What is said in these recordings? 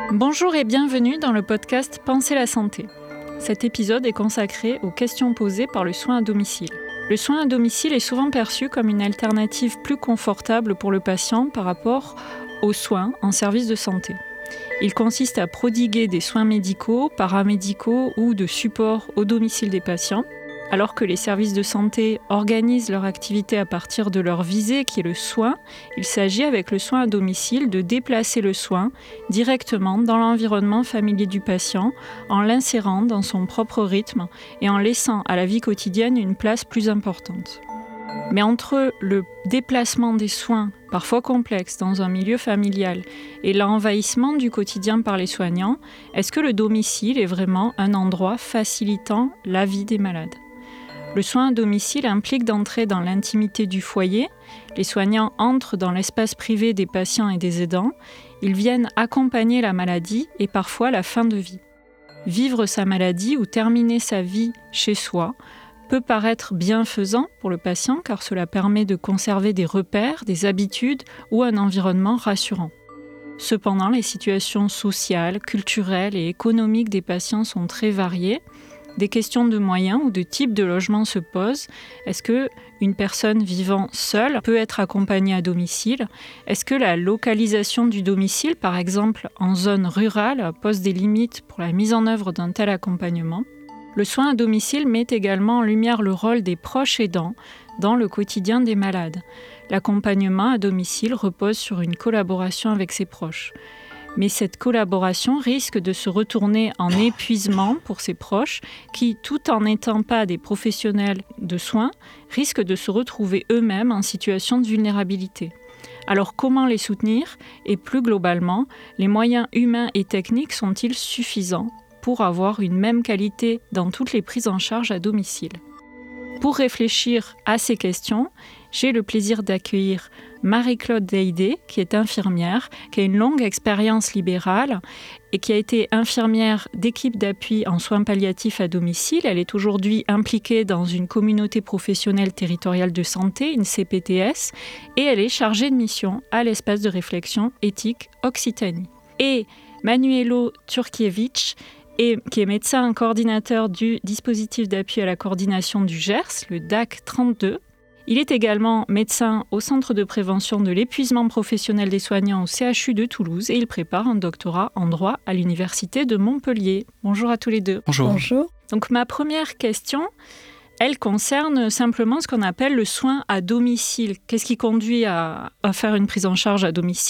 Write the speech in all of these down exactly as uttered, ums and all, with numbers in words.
Bonjour et bienvenue dans le podcast Penser la santé. Cet épisode est consacré aux questions posées par le soin à domicile. Le soin à domicile est souvent perçu comme une alternative plus confortable pour le patient par rapport aux soins en service de santé. Il consiste à prodiguer des soins médicaux, paramédicaux ou de support au domicile des patients, alors que les services de santé organisent leur activité à partir de leur visée qui est le soin. Il s'agit avec le soin à domicile de déplacer le soin directement dans l'environnement familier du patient en l'insérant dans son propre rythme et en laissant à la vie quotidienne une place plus importante. Mais entre le déplacement des soins, parfois complexes, dans un milieu familial et l'envahissement du quotidien par les soignants, est-ce que le domicile est vraiment un endroit facilitant la vie des malades ? Le soin à domicile implique d'entrer dans l'intimité du foyer. Les soignants entrent dans l'espace privé des patients et des aidants. Ils viennent accompagner la maladie et parfois la fin de vie. Vivre sa maladie ou terminer sa vie chez soi peut paraître bienfaisant pour le patient car cela permet de conserver des repères, des habitudes ou un environnement rassurant. Cependant, les situations sociales, culturelles et économiques des patients sont très variées. Des questions de moyens ou de type de logement se posent. Est-ce qu'une personne vivant seule peut être accompagnée à domicile ? Est-ce que la localisation du domicile, par exemple en zone rurale, pose des limites pour la mise en œuvre d'un tel accompagnement ? Le soin à domicile met également en lumière le rôle des proches aidants dans le quotidien des malades. L'accompagnement à domicile repose sur une collaboration avec ses proches. Mais cette collaboration risque de se retourner en épuisement pour ses proches qui, tout en n'étant pas des professionnels de soins, risquent de se retrouver eux-mêmes en situation de vulnérabilité. Alors comment les soutenir ? Et plus globalement, les moyens humains et techniques sont-ils suffisants pour avoir une même qualité dans toutes les prises en charge à domicile ? Pour réfléchir à ces questions, j'ai le plaisir d'accueillir Marie-Claude Deydé, qui est infirmière, qui a une longue expérience libérale et qui a été infirmière d'équipe d'appui en soins palliatifs à domicile. Elle est aujourd'hui impliquée dans une communauté professionnelle territoriale de santé, une C P T S, et elle est chargée de mission à l'espace de réflexion éthique Occitanie. Et Manuelo Turkiewicz, et qui est médecin coordinateur du dispositif d'appui à la coordination du Gers, le D A C trente-deux. Il est également médecin au Centre de prévention de l'épuisement professionnel des soignants au C H U de Toulouse et il prépare un doctorat en droit à l'Université de Montpellier. Bonjour à tous les deux. Bonjour. Bonjour. Donc ma première question, elle concerne simplement ce qu'on appelle le soin à domicile. Qu'est-ce qui conduit à, à faire une prise en charge à domicile ?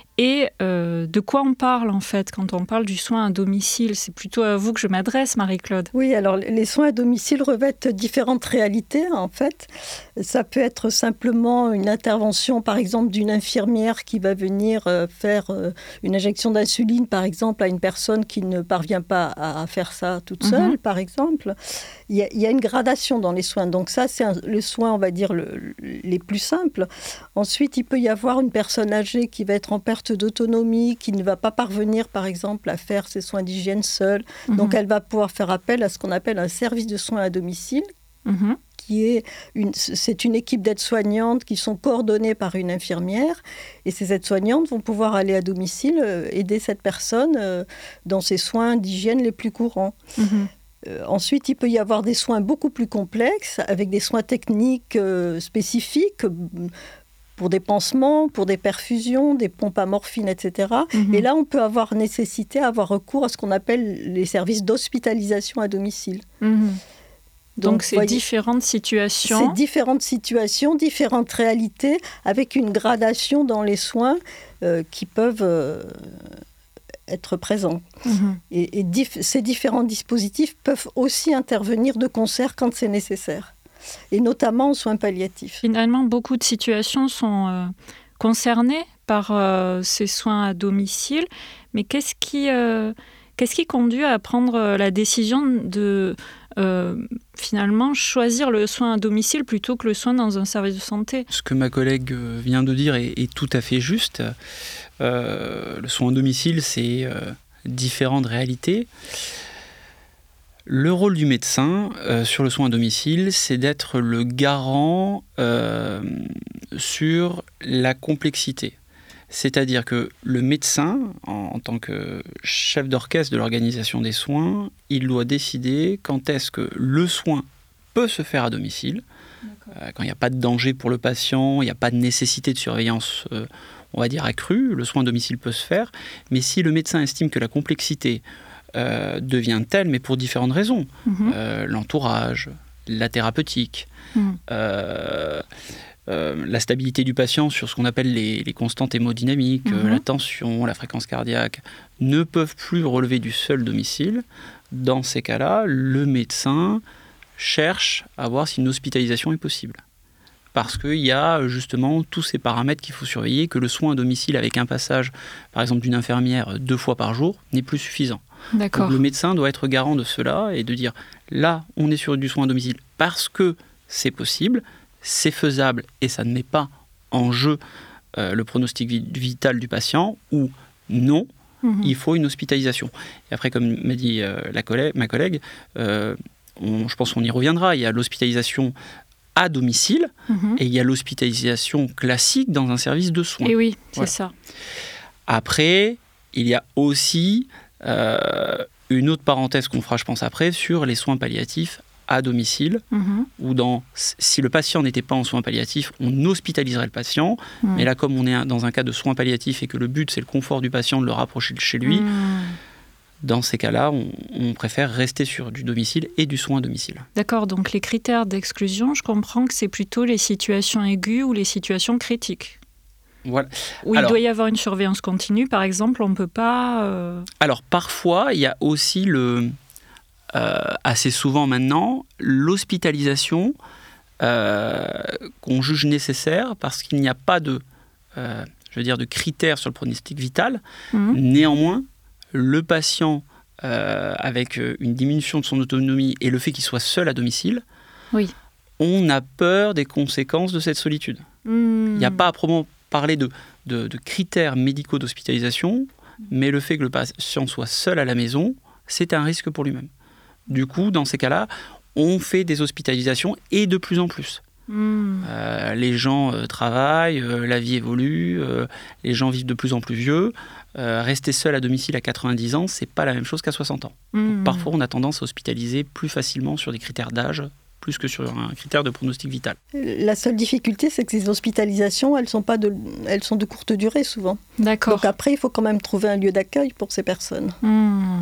Et euh, de quoi on parle en fait quand on parle du soin à domicile ? C'est plutôt à vous que je m'adresse, Marie-Claude. Oui, alors les soins à domicile revêtent différentes réalités en fait. Ça peut être simplement une intervention par exemple d'une infirmière qui va venir faire une injection d'insuline par exemple à une personne qui ne parvient pas à faire ça toute seule, mmh. par exemple. Il y, a, il y a une gradation dans les soins. Donc ça, c'est un, le soin, on va dire, le, les plus simples. Ensuite, il peut y avoir une personne âgée qui va être en perte d'autonomie, qui ne va pas parvenir, par exemple, à faire ses soins d'hygiène seule. Mmh. Donc, elle va pouvoir faire appel à ce qu'on appelle un service de soins à domicile, mmh. qui est une, c'est une équipe d'aides-soignantes qui sont coordonnées par une infirmière. Et ces aides-soignantes vont pouvoir aller à domicile euh, aider cette personne euh, dans ses soins d'hygiène les plus courants. Mmh. Euh, ensuite, il peut y avoir des soins beaucoup plus complexes, avec des soins techniques euh, spécifiques, pour des pansements, pour des perfusions, des pompes à morphine, et cetera. Mmh. Et là, on peut avoir nécessité, avoir recours à ce qu'on appelle les services d'hospitalisation à domicile. Mmh. Donc, Donc c'est voyez, différentes situations. C'est différentes situations, différentes réalités, avec une gradation dans les soins euh, qui peuvent euh, être présents. Mmh. Et, et dif- ces différents dispositifs peuvent aussi intervenir de concert quand c'est nécessaire. Et notamment en soins palliatifs. Finalement, beaucoup de situations sont euh, concernées par euh, ces soins à domicile, mais qu'est-ce qui, euh, qu'est-ce qui conduit à prendre la décision de euh, finalement choisir le soin à domicile plutôt que le soin dans un service de santé ? Ce que ma collègue vient de dire est, est tout à fait juste. Euh, le soin à domicile, c'est euh, différentes réalités. Le rôle du médecin euh, sur le soin à domicile, c'est d'être le garant euh, sur la complexité. C'est-à-dire que le médecin, en, en tant que chef d'orchestre de l'organisation des soins, il doit décider quand est-ce que le soin peut se faire à domicile, euh, quand il n'y a pas de danger pour le patient, il n'y a pas de nécessité de surveillance, euh, on va dire, accrue, le soin à domicile peut se faire, mais si le médecin estime que la complexité euh, devient telle, mais pour différentes raisons, mmh. euh, l'entourage, la thérapeutique, mmh. euh, euh, la stabilité du patient sur ce qu'on appelle les, les constantes hémodynamiques, mmh. euh, la tension, la fréquence cardiaque, ne peuvent plus relever du seul domicile. Dans ces cas-là, le médecin cherche à voir si une hospitalisation est possible. Parce qu'il y a justement tous ces paramètres qu'il faut surveiller, que le soin à domicile avec un passage, par exemple d'une infirmière deux fois par jour, n'est plus suffisant. D'accord. Donc le médecin doit être garant de cela et de dire, là, on est sur du soin à domicile parce que c'est possible, c'est faisable et ça ne met pas en jeu euh, le pronostic vital du patient, ou non, mmh. il faut une hospitalisation. Et après, comme m'a dit euh, la collègue, ma collègue, euh, on, je pense qu'on y reviendra, il y a l'hospitalisation à domicile, mmh. et il y a l'hospitalisation classique dans un service de soins. Et oui, c'est voilà. ça. Après, il y a aussi euh, une autre parenthèse qu'on fera, je pense, après, sur les soins palliatifs à domicile, mmh. où dans, si le patient n'était pas en soins palliatifs, on hospitaliserait le patient, mmh. mais là, comme on est dans un cas de soins palliatifs et que le but, c'est le confort du patient, de le rapprocher de chez lui, mmh. dans ces cas-là, on, on préfère rester sur du domicile et du soin à domicile. D'accord, donc les critères d'exclusion, je comprends que c'est plutôt les situations aiguës ou les situations critiques. Voilà. Où alors, il doit y avoir une surveillance continue, par exemple, on ne peut pas... Euh... Alors, parfois, il y a aussi, le, euh, assez souvent maintenant, l'hospitalisation euh, qu'on juge nécessaire parce qu'il n'y a pas de, euh, je veux dire, de critères sur le pronostic vital. Mmh. Néanmoins, le patient, euh, avec une diminution de son autonomie et le fait qu'il soit seul à domicile, oui. on a peur des conséquences de cette solitude. Mmh. Il n'y a pas à proprement parler de, de, de critères médicaux d'hospitalisation, mais le fait que le patient soit seul à la maison, c'est un risque pour lui-même. Du coup, dans ces cas-là, on fait des hospitalisations et de plus en plus. Mmh. Euh, les gens euh, travaillent, euh, la vie évolue, euh, les gens vivent de plus en plus vieux. Euh, rester seul à domicile à quatre-vingt-dix ans, c'est pas la même chose qu'à soixante ans. Mmh. Donc, parfois, on a tendance à hospitaliser plus facilement sur des critères d'âge, plus que sur un critère de pronostic vital. La seule difficulté, c'est que ces hospitalisations, elles sont, pas de, elles sont de courte durée souvent. D'accord. Donc après, il faut quand même trouver un lieu d'accueil pour ces personnes. Mmh.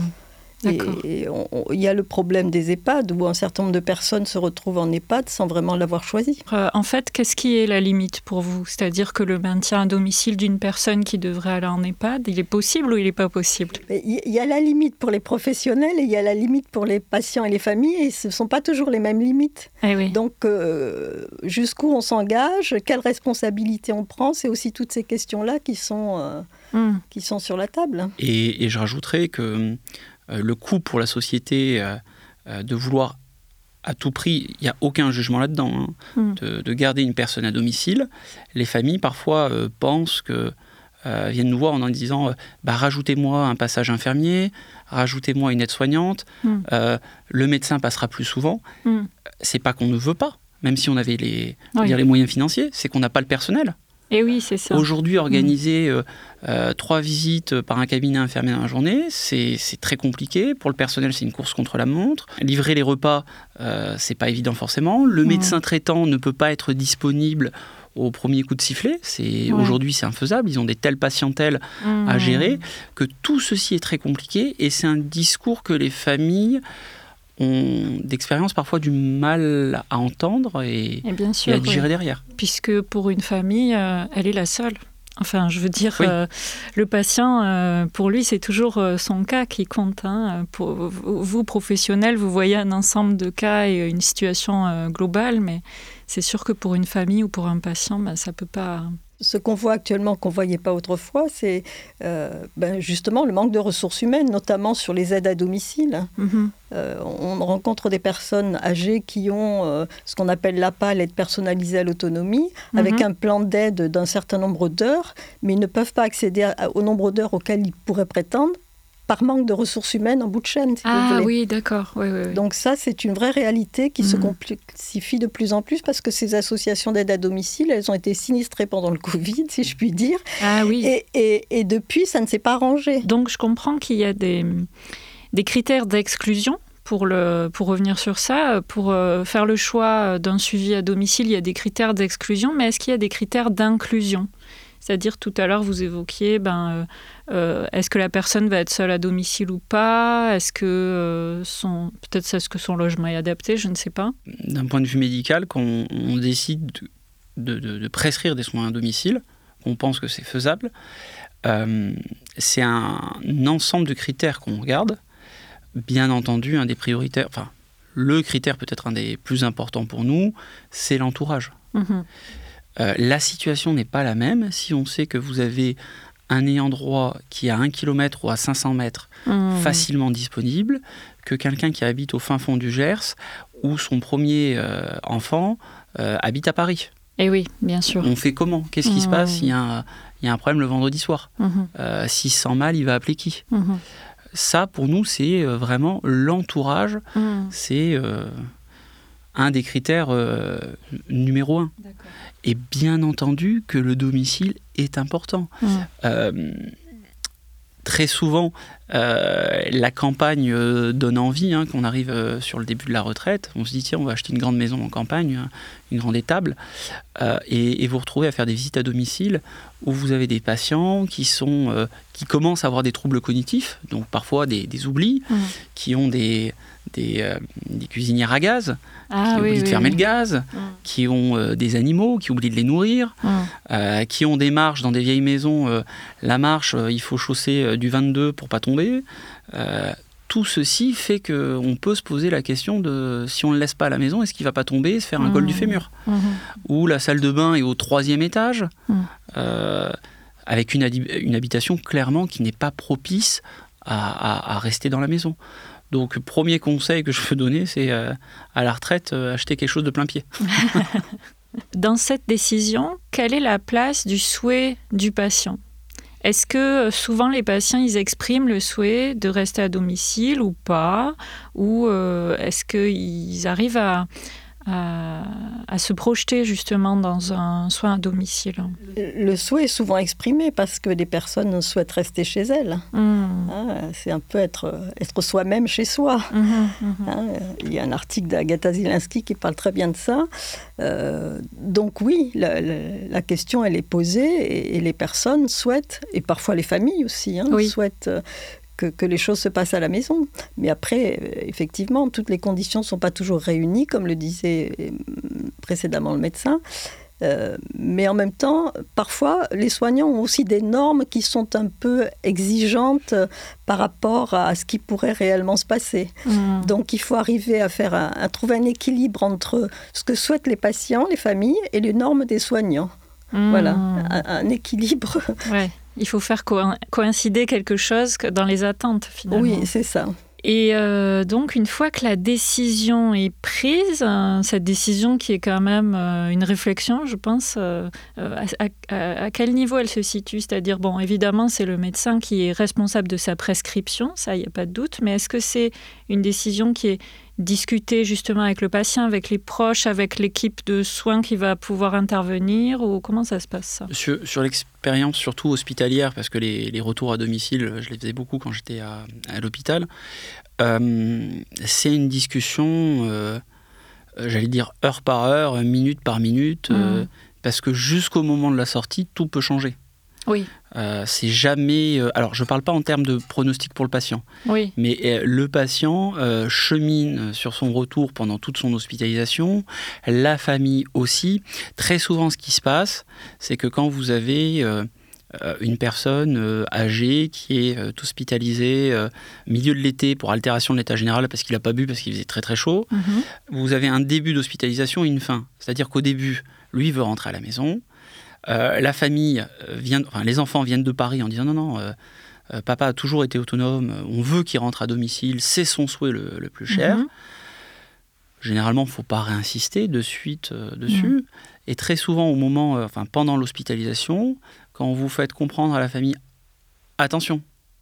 Et il y a le problème des EHPAD, où un certain nombre de personnes se retrouvent en EHPAD sans vraiment l'avoir choisi. Euh, en fait, qu'est-ce qui est la limite pour vous ? C'est-à-dire que le maintien à domicile d'une personne qui devrait aller en EHPAD, il est possible ou il n'est pas possible ? Il y a la limite pour les professionnels et il y a la limite pour les patients et les familles, et ce ne sont pas toujours les mêmes limites. Eh oui. Donc, euh, jusqu'où on s'engage, quelle responsabilité on prend, c'est aussi toutes ces questions-là qui sont, euh, mmh. qui sont sur la table. Et, et je rajouterais que Euh, le coût pour la société euh, euh, de vouloir à tout prix, il n'y a aucun jugement là-dedans, hein, mmh. de, de garder une personne à domicile. Les familles parfois euh, pensent que, euh, viennent nous voir en, en disant euh, bah, rajoutez-moi un passage infirmier, rajoutez-moi une aide-soignante, mmh. euh, le médecin passera plus souvent. Mmh. C'est pas qu'on ne veut pas, même si on avait les, oui. dire, les moyens financiers, c'est qu'on n'a pas le personnel. Et oui, c'est ça. Aujourd'hui, organiser mmh. euh, euh, trois visites par un cabinet infirmier dans la journée, c'est, c'est très compliqué. Pour le personnel, c'est une course contre la montre. Livrer les repas, euh, c'est pas évident forcément. Le mmh. médecin traitant ne peut pas être disponible au premier coup de sifflet. C'est, ouais. Aujourd'hui, c'est infaisable. Ils ont des telles patientèles mmh. à gérer que tout ceci est très compliqué. Et c'est un discours que les familles ont d'expérience parfois du mal à entendre et, et, bien sûr, et à digérer oui. derrière. Puisque pour une famille, euh, elle est la seule. Enfin, je veux dire, oui. euh, le patient, euh, pour lui, c'est toujours euh, son cas qui compte. Hein. Pour vous, professionnels, vous voyez un ensemble de cas et une situation euh, globale, mais c'est sûr que pour une famille ou pour un patient, ben, ça ne peut pas... Ce qu'on voit actuellement, qu'on ne voyait pas autrefois, c'est euh, ben justement le manque de ressources humaines, notamment sur les aides à domicile. Mm-hmm. Euh, on rencontre des personnes âgées qui ont euh, ce qu'on appelle l'A P A, l'aide personnalisée à l'autonomie, mm-hmm. avec un plan d'aide d'un certain nombre d'heures, mais ils ne peuvent pas accéder à, au nombre d'heures auxquelles ils pourraient prétendre par manque de ressources humaines en bout de chaîne, si ah, vous voulez. oui, d'accord. Oui, oui, oui. Donc ça, c'est une vraie réalité qui mmh. se complexifie de plus en plus parce que ces associations d'aide à domicile, elles ont été sinistrées pendant le Covid, si je puis dire. Ah oui. Et, et, et depuis, ça ne s'est pas arrangé. Donc je comprends qu'il y a des, des critères d'exclusion. Pour, le, pour revenir sur ça, pour euh, faire le choix d'un suivi à domicile, il y a des critères d'exclusion, mais est-ce qu'il y a des critères d'inclusion ? C'est-à-dire, tout à l'heure, vous évoquiez, ben, euh, est-ce que la personne va être seule à domicile ou pas ? Est-ce que euh, son, peut-être est-ce que son logement est adapté ? Je ne sais pas. D'un point de vue médical, quand on, on décide de, de, de prescrire des soins à domicile, on pense que c'est faisable, euh, c'est un, un ensemble de critères qu'on regarde. Bien entendu, un des prioritaires, enfin, le critère peut-être un des plus importants pour nous, c'est l'entourage. Mmh. Euh, la situation n'est pas la même si on sait que vous avez un ayant droit qui est à un kilomètre ou à cinq cents mètres mmh. facilement disponible, que quelqu'un qui habite au fin fond du Gers où son premier euh, enfant euh, habite à Paris. Et oui, bien sûr. On fait comment ? Qu'est-ce qui mmh. se passe s'il y a un, il y a un problème le vendredi soir ? mmh. euh, S'il se sent mal, il va appeler qui ? mmh. Ça, pour nous, c'est vraiment l'entourage. Mmh. C'est euh, un des critères euh, numéro un. D'accord. Et bien entendu que le domicile est important. Mmh. Euh, très souvent, euh, la campagne euh, donne envie, hein, qu'on arrive euh, sur le début de la retraite. On se dit, tiens, on va acheter une grande maison en campagne, une grande étable, euh, et, et vous retrouvez à faire des visites à domicile où vous avez des patients qui, sont, euh, qui commencent à avoir des troubles cognitifs, donc parfois des, des oublis, mmh. qui ont des, des, euh, des cuisinières à gaz, ah, qui oui, oublient oui, de fermer oui. le gaz, mmh. qui ont euh, des animaux, qui oublient de les nourrir, mmh. euh, qui ont des marches dans des vieilles maisons. Euh, la marche, euh, il faut chausser euh, du vingt-deux pour pas tomber. Euh, tout ceci fait qu'on peut se poser la question de si on ne le laisse pas à la maison, est-ce qu'il ne va pas tomber et se faire un mmh. col du fémur ? mmh. Ou la salle de bain est au troisième étage, mmh. euh, avec une, une habitation clairement qui n'est pas propice à, à, à rester dans la maison. Donc, premier conseil que je peux donner, c'est euh, à la retraite, euh, acheter quelque chose de plein pied. Dans cette décision, quelle est la place du souhait du patient ? Est-ce que souvent les patients, ils expriment le souhait de rester à domicile ou pas ? Ou euh, est-ce qu'ils arrivent à, à, à se projeter justement dans un soin à domicile ? Le souhait est souvent exprimé parce que les personnes souhaitent rester chez elles. Mmh. Hein, c'est un peu être, être soi-même chez soi. Mmh, mmh. Hein, il y a un article d'Agatha Zielinski qui parle très bien de ça. Euh, donc oui, la, la, la question elle est posée et, et les personnes souhaitent, et parfois les familles aussi, hein, oui. souhaitent que, que les choses se passent à la maison. Mais après, effectivement, toutes les conditions ne sont pas toujours réunies, comme le disait précédemment le médecin. Euh, mais en même temps, parfois, les soignants ont aussi des normes qui sont un peu exigeantes par rapport à ce qui pourrait réellement se passer. Mmh. Donc, il faut arriver à, faire un, à trouver un équilibre entre ce que souhaitent les patients, les familles, et les normes des soignants. Mmh. Voilà, un, un équilibre. Ouais. Il faut faire co- coïncider quelque chose dans les attentes, finalement. Oui, c'est ça. Et euh, donc, une fois que la décision est prise, euh, cette décision qui est quand même euh, une réflexion, je pense, euh, à, à, à quel niveau elle se situe ? C'est-à-dire, bon, évidemment, c'est le médecin qui est responsable de sa prescription, ça, il n'y a pas de doute, mais est-ce que c'est une décision qui est discutée justement avec le patient, avec les proches, avec l'équipe de soins qui va pouvoir intervenir, ou comment ça se passe, ça ? Sur, sur l'expérience, surtout hospitalière, parce que les, les retours à domicile, je les faisais beaucoup quand j'étais à, à l'hôpital, euh, c'est une discussion, euh, j'allais dire heure par heure, minute par minute, mmh. euh, parce que jusqu'au moment de la sortie, tout peut changer. Oui. Euh, c'est jamais... Euh, alors, je ne parle pas en termes de pronostic pour le patient, oui. mais euh, le patient euh, chemine sur son retour pendant toute son hospitalisation, la famille aussi. Très souvent, ce qui se passe, c'est que quand vous avez euh, une personne euh, âgée qui est euh, hospitalisée euh, milieu de l'été pour altération de l'état général parce qu'il n'a pas bu, parce qu'il faisait très très chaud, mm-hmm. vous avez un début d'hospitalisation et une fin. C'est-à-dire qu'au début, lui veut rentrer à la maison. Euh, la famille vient, enfin les enfants viennent de Paris en disant non non, euh, euh, papa a toujours été autonome, on veut qu'il rentre à domicile, c'est son souhait le, le plus cher. Mmh. Généralement, il ne faut pas réinsister de suite euh, dessus. Mmh. Et très souvent, au moment, euh, enfin pendant l'hospitalisation, quand vous faites comprendre à la famille, attention,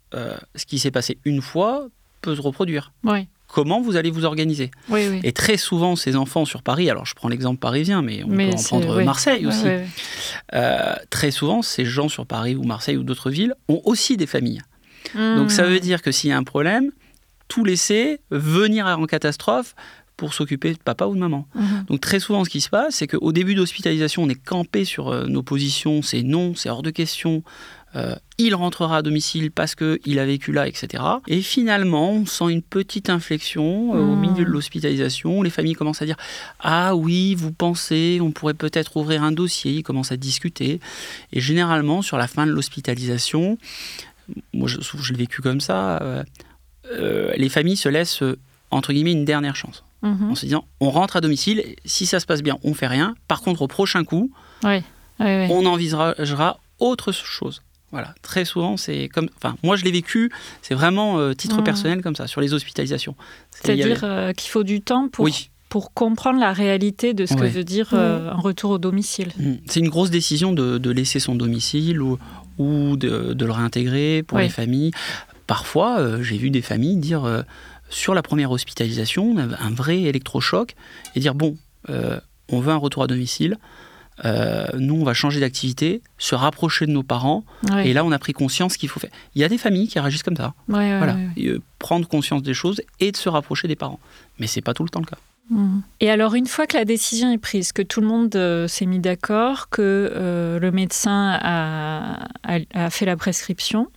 euh, ce qui s'est passé une fois peut se reproduire. Oui. Comment vous allez vous organiser ? Oui, oui. Et très souvent, ces enfants sur Paris, alors je prends l'exemple parisien, mais on mais peut en prendre oui. Marseille aussi. Oui, oui. Euh, très souvent, ces gens sur Paris ou Marseille ou d'autres villes ont aussi des familles. Mmh. Donc ça veut dire que s'il y a un problème, tout laisser, venir en catastrophe pour s'occuper de papa ou de maman. Mmh. Donc très souvent, ce qui se passe, c'est qu'au début d'hospitalisation, on est campé sur euh, nos positions, c'est non, c'est hors de question, euh, il rentrera à domicile parce qu'il a vécu là, et cetera. Et finalement, on sent une petite inflexion euh, mmh. au milieu de l'hospitalisation. Les familles commencent à dire « Ah oui, vous pensez, on pourrait peut-être ouvrir un dossier », ils commencent à discuter. Et généralement, sur la fin de l'hospitalisation, moi je, je l'ai vécu comme ça, euh, euh, les familles se laissent, euh, entre guillemets, une dernière chance. Mmh. En se disant, on rentre à domicile, si ça se passe bien, on ne fait rien. Par contre, au prochain coup, oui. Oui, oui. on envisagera autre chose. Voilà, très souvent, c'est comme... Enfin, moi, je l'ai vécu, c'est vraiment euh, titre mmh. personnel comme ça, sur les hospitalisations. C'est-à-dire avait... euh, qu'il faut du temps pour... Oui. pour comprendre la réalité de ce oui. que veut dire euh, un retour au domicile. Mmh. C'est une grosse décision de, de laisser son domicile ou, ou de, de le réintégrer pour oui. les familles. Parfois, euh, j'ai vu des familles dire... Euh, sur la première hospitalisation, un vrai électrochoc, et dire, bon, euh, on veut un retour à domicile, euh, nous, on va changer d'activité, se rapprocher de nos parents, ouais. et là, on a pris conscience qu'il faut faire. Il y a des familles qui réagissent comme ça. Ouais, ouais, voilà. ouais, ouais. Et, euh, prendre conscience des choses et de se rapprocher des parents. Mais ce n'est pas tout le temps le cas. Mmh. Et alors, une fois que la décision est prise, que tout le monde euh, s'est mis d'accord, que euh, le médecin a, a, a fait la prescription,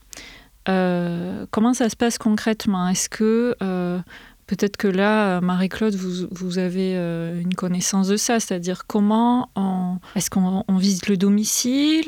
Euh, comment ça se passe concrètement ? Est-ce que, euh, peut-être que là, Marie-Claude, vous, vous avez euh, une connaissance de ça, c'est-à-dire comment on, est-ce qu'on on visite le domicile ?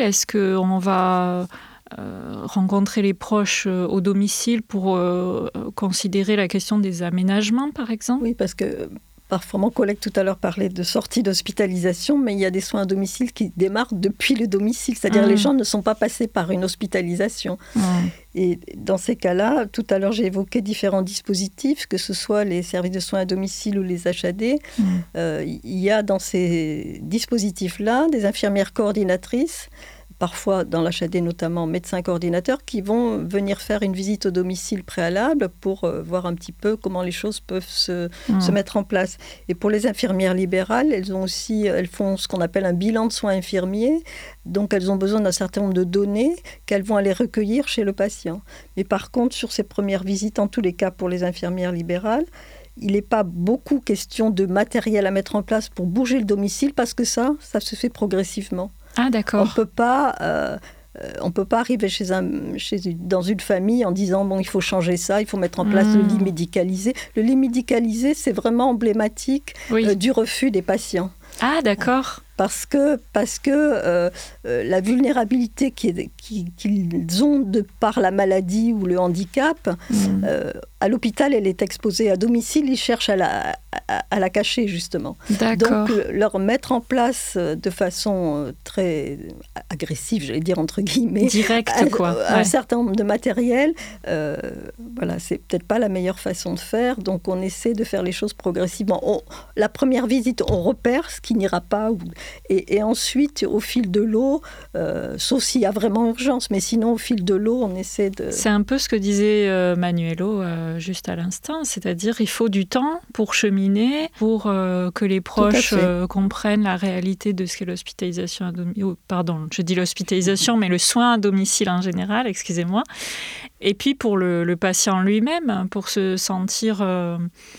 Est-ce qu'on va euh, rencontrer les proches euh, au domicile pour euh, considérer la question des aménagements, par exemple ? Oui, parce que... Parfois, mon collègue tout à l'heure parlait de sortie d'hospitalisation, mais il y a des soins à domicile qui démarrent depuis le domicile. C'est-à-dire mmh. les gens ne sont pas passés par une hospitalisation. Mmh. Et dans ces cas-là, tout à l'heure, j'ai évoqué différents dispositifs, que ce soit les services de soins à domicile ou les H A D. Mmh. Euh, il y a dans ces dispositifs-là des infirmières coordinatrices, parfois dans l'H A D notamment médecins coordinateurs, qui vont venir faire une visite au domicile préalable pour euh, voir un petit peu comment les choses peuvent se, mmh. se mettre en place. Et pour les infirmières libérales, elles, ont aussi, elles font ce qu'on appelle un bilan de soins infirmiers. Donc elles ont besoin d'un certain nombre de données qu'elles vont aller recueillir chez le patient. Mais par contre, sur ces premières visites, en tous les cas pour les infirmières libérales, il n'est pas beaucoup question de matériel à mettre en place pour bouger le domicile, parce que ça, ça se fait progressivement. Ah, d'accord. On peut pas, euh, on peut pas arriver chez un, chez, dans une famille en disant bon, il faut changer ça, il faut mettre en place mmh. le lit médicalisé. Le lit médicalisé, c'est vraiment emblématique oui. euh, du refus des patients. Ah, d'accord. Parce que, parce que euh, euh, la vulnérabilité qu'ils qui, qui ont de par la maladie ou le handicap, mmh. euh, à l'hôpital, elle est exposée. À domicile, ils cherchent à la, à, à la cacher, justement. D'accord. Donc, leur mettre en place de façon très agressive, j'allais dire entre guillemets, directe, un, quoi. un ouais. certain nombre de matériel, euh, voilà, c'est peut-être pas la meilleure façon de faire. Donc, on essaie de faire les choses progressivement. On, la première visite, on repère ce qui n'ira pas. Ou, Et, et ensuite, au fil de l'eau, euh, sauf s'il y a vraiment urgence, mais sinon, au fil de l'eau, on essaie de... C'est un peu ce que disait euh, Manuelo euh, juste à l'instant, c'est-à-dire il faut du temps pour cheminer, pour euh, que les proches euh, comprennent la réalité de ce qu'est l'hospitalisation à domicile. Oh, pardon, je dis l'hospitalisation, mais le soin à domicile en général, excusez-moi. Et puis pour le, le patient lui-même, pour se sentir... Euh,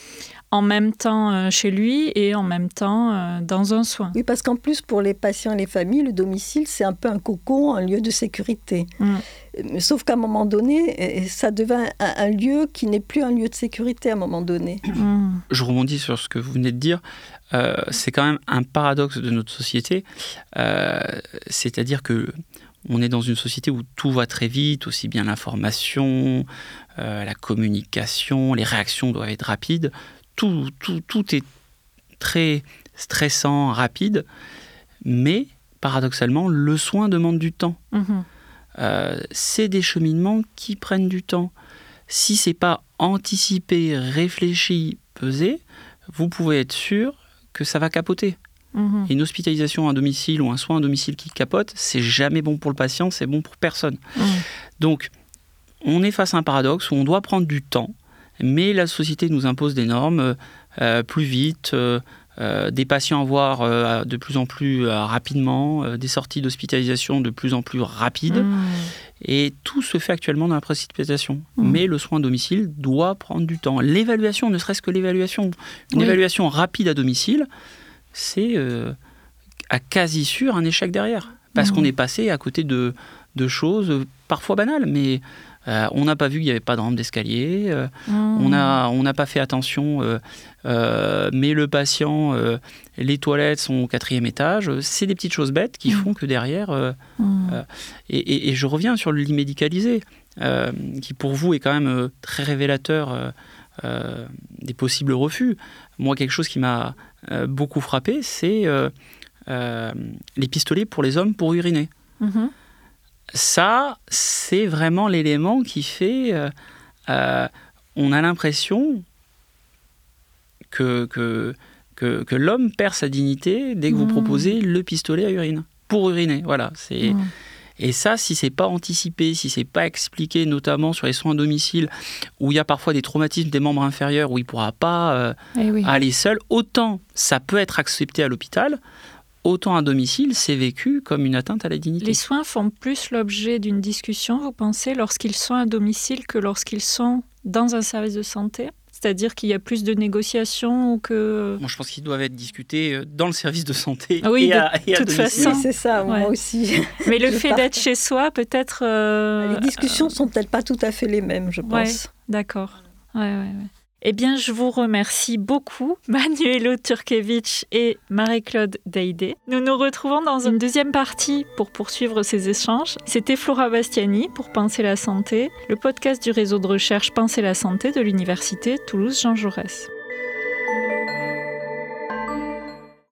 en même temps chez lui et en même temps dans un soin. Oui, parce qu'en plus, pour les patients et les familles, le domicile, c'est un peu un cocon, un lieu de sécurité. Mmh. Sauf qu'à un moment donné, ça devient un, un lieu qui n'est plus un lieu de sécurité à un moment donné. Mmh. Je rebondis sur ce que vous venez de dire. Euh, c'est quand même un paradoxe de notre société. Euh, c'est-à-dire que on est dans une société où tout va très vite, aussi bien l'information, euh, la communication, les réactions doivent être rapides. Tout, tout, tout est très stressant, rapide, mais paradoxalement, le soin demande du temps. Mmh. Euh, c'est des cheminements qui prennent du temps. Si ce n'est pas anticipé, réfléchi, pesé, vous pouvez être sûr que ça va capoter. Mmh. Une hospitalisation à domicile ou un soin à domicile qui capote, c'est jamais bon pour le patient, c'est bon pour personne. Mmh. Donc, on est face à un paradoxe où on doit prendre du temps, mais la société nous impose des normes euh, plus vite, euh, euh, des patients à voir euh, de plus en plus euh, rapidement, euh, des sorties d'hospitalisation de plus en plus rapides. Mmh. Et tout se fait actuellement dans la précipitation. Mmh. Mais le soin à domicile doit prendre du temps. L'évaluation, ne serait-ce que l'évaluation, une oui. évaluation rapide à domicile, c'est euh, à quasi sûr un échec derrière. Parce mmh. qu'on est passé à côté de, de choses parfois banales, mais euh, on n'a pas vu qu'il n'y avait pas de rampe d'escalier, euh, mmh. on n'a on n'a pas fait attention, euh, euh, mais le patient, euh, les toilettes sont au quatrième étage. C'est des petites choses bêtes qui mmh. font que derrière... Euh, mmh. euh, et, et, et je reviens sur le lit médicalisé, euh, qui pour vous est quand même euh, très révélateur euh, euh, des possibles refus. Moi, quelque chose qui m'a euh, beaucoup frappé, c'est euh, euh, les pistolets pour les hommes pour uriner. Mmh. Ça, c'est vraiment l'élément qui fait... Euh, euh, on a l'impression que, que, que, que l'homme perd sa dignité dès que mmh. vous proposez le pistolet à urine. Pour uriner, voilà. C'est... Mmh. Et ça, si c'est pas anticipé, si c'est pas expliqué, notamment sur les soins à domicile, où il y a parfois des traumatismes des membres inférieurs, où il pourra pas euh, eh oui. aller seul, autant ça peut être accepté à l'hôpital, autant à domicile, c'est vécu comme une atteinte à la dignité. Les soins font plus l'objet d'une discussion, vous pensez, lorsqu'ils sont à domicile que lorsqu'ils sont dans un service de santé ? C'est-à-dire qu'il y a plus de négociations ou que... Moi, je pense qu'ils doivent être discutés dans le service de santé oui, et, à, et à domicile. Oui, c'est ça, ouais. Moi aussi. Mais le fait d'être chez soi, peut-être... Euh... Les discussions ne sont peut-être pas tout à fait les mêmes, je pense. Ouais, d'accord. Ouais, ouais, ouais. Eh bien, je vous remercie beaucoup, Manuelo Turkevich et Marie-Claude Deydé. Nous nous retrouvons dans une deuxième partie pour poursuivre ces échanges. C'était Flora Bastiani pour Penser la santé, le podcast du réseau de recherche Penser la santé de l'Université Toulouse Jean Jaurès.